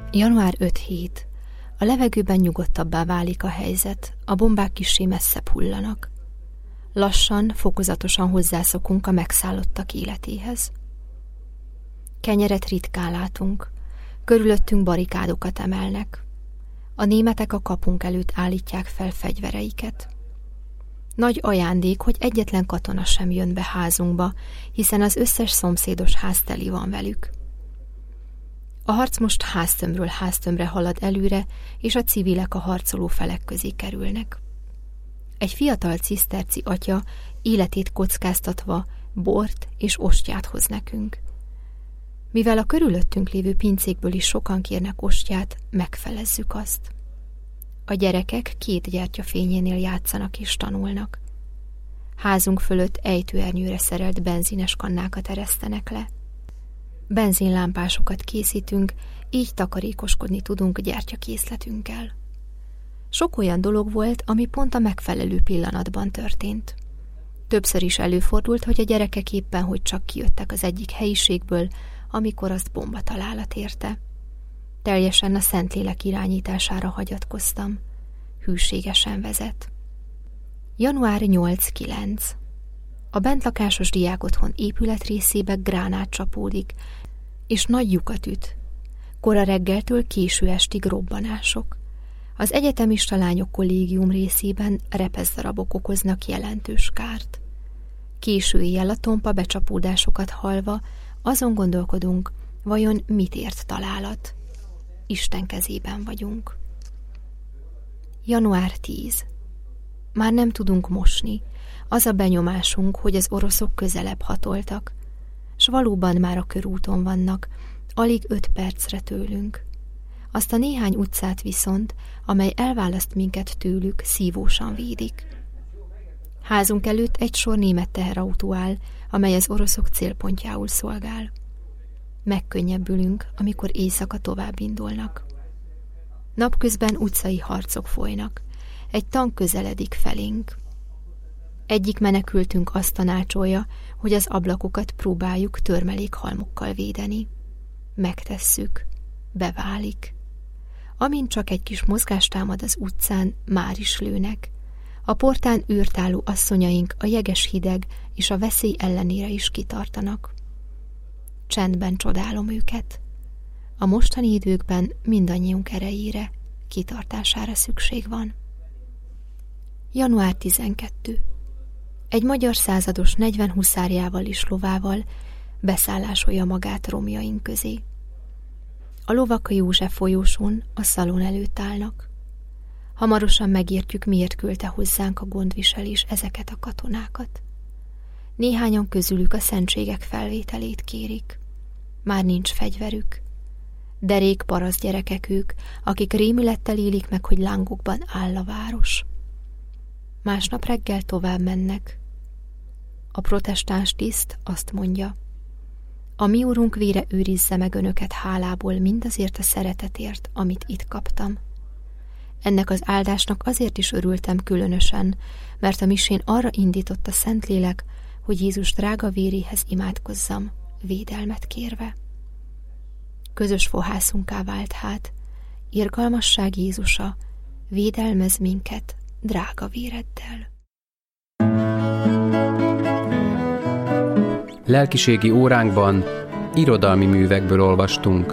Január 5-7. A levegőben nyugodtabbá válik a helyzet, a bombák kissé messzebb hullanak. Lassan, fokozatosan hozzászokunk a megszállottak életéhez. Kenyeret ritkán látunk, körülöttünk barikádokat emelnek. A németek a kapunk előtt állítják fel fegyvereiket. Nagy ajándék, hogy egyetlen katona sem jön be házunkba, hiszen az összes szomszédos ház teli van velük. A harc most háztömbről háztömbre halad előre, és a civilek a harcoló felek közé kerülnek. Egy fiatal ciszterci atya életét kockáztatva bort és ostját hoz nekünk. Mivel a körülöttünk lévő pincékből is sokan kérnek ostját, megfelezzük azt. A gyerekek 2 gyertyafényénél játszanak és tanulnak. Házunk fölött ejtőernyőre szerelt benzines kannákat eresztenek le. Benzinlámpásokat készítünk, így takarékoskodni tudunk gyertyakészletünkkel. Sok olyan dolog volt, ami pont a megfelelő pillanatban történt. Többször is előfordult, hogy a gyerekek éppen hogy csak kijöttek az egyik helyiségből, amikor azt bombatalálat érte. Teljesen a Szentlélek irányítására hagyatkoztam. Hűségesen vezet. Január 8-9. A bentlakásos diákotthon épületrészébe gránát csapódik, és nagy lyukat üt. Kora reggeltől késő estig robbanások. Az egyetemista lányok kollégium részében repeszdarabok okoznak jelentős kárt. Késő éjjel a tompa becsapódásokat hallva azon gondolkodunk, vajon mit ért találat. Isten kezében vagyunk. Január 10. Már nem tudunk mosni. Az a benyomásunk, hogy az oroszok közelebb hatoltak, s valóban már a körúton vannak, alig 5 percre tőlünk. Azt a néhány utcát viszont, amely elválaszt minket tőlük, szívósan védik. Házunk előtt egy sor német teherautó áll, amely az oroszok célpontjául szolgál. Megkönnyebbülünk, amikor éjszaka tovább indulnak. Napközben utcai harcok folynak. Egy tank közeledik felénk. Egyik menekültünk azt tanácsolja, hogy az ablakokat próbáljuk törmelékhalmokkal védeni. Megtesszük. Beválik. Amint csak egy kis mozgás támad az utcán, már is lőnek. A portán űrtáló asszonyaink a jeges hideg és a veszély ellenére is kitartanak. Csendben csodálom őket. A mostani időkben mindannyiunk erejére, kitartására szükség van. Január 12. Egy magyar százados 40 huszárjával és lovával beszállásolja magát romjaink közé. A lovak a József folyósón a szalon előtt állnak. Hamarosan megértjük, miért küldte hozzánk a gondviselés ezeket a katonákat. Néhányan közülük a szentségek felvételét kérik. Már nincs fegyverük. Derék paraszt gyerekek ők, akik rémülettel élik meg, hogy lángokban áll a város. Másnap reggel tovább mennek. A protestáns tiszt azt mondja: a mi úrunk vére őrizze meg önöket hálából mindazért a szeretetért, amit itt kaptam. Ennek az áldásnak azért is örültem különösen, mert a misén arra indított a Szentlélek, hogy Jézus drága véréhez imádkozzam, védelmet kérve. Közös fohászunká vált hát, irgalmasság Jézusa, védelmez minket drága véreddel. Lelkiségi óránkban irodalmi művekből olvastunk.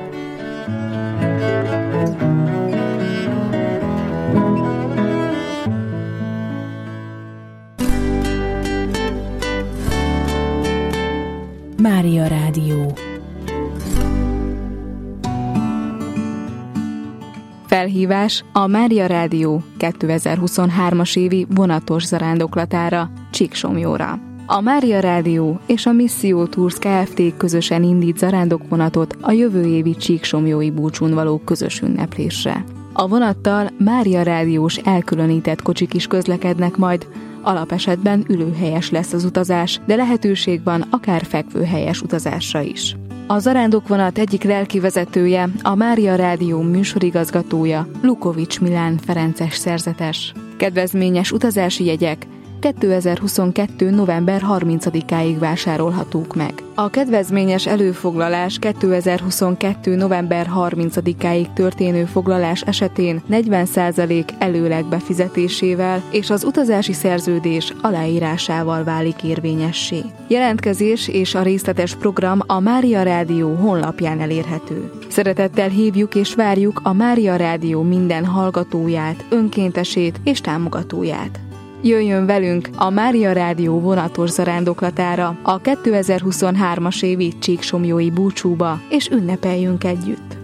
Mária Rádió. Felhívás a Mária Rádió 2023-as évi vonatos zarándoklatára, Csíksomlyóra. A Mária Rádió és a Misszió Tours Kft. Közösen indít zarándokvonatot a jövő évi csíksomlyói búcsún való közös ünneplésre. A vonattal Mária Rádiós elkülönített kocsik is közlekednek majd, alapesetben ülőhelyes lesz az utazás, de lehetőség van akár fekvőhelyes utazásra is. A zarándokvonat egyik lelkivezetője, a Mária Rádió műsorigazgatója, Lukovics Milán Ferences szerzetes. Kedvezményes utazási jegyek 2022. november 30-áig vásárolhatók meg. A kedvezményes előfoglalás 2022. november 30-áig történő foglalás esetén 40% előleg befizetésével és az utazási szerződés aláírásával válik érvényessé. Jelentkezés és a részletes program a Mária Rádió honlapján elérhető. Szeretettel hívjuk és várjuk a Mária Rádió minden hallgatóját, önkéntesét és támogatóját. Jöjjön velünk a Mária Rádió vonatos zarándoklatára, a 2023-as évi Csíksomlyói búcsúba, és ünnepeljünk együtt!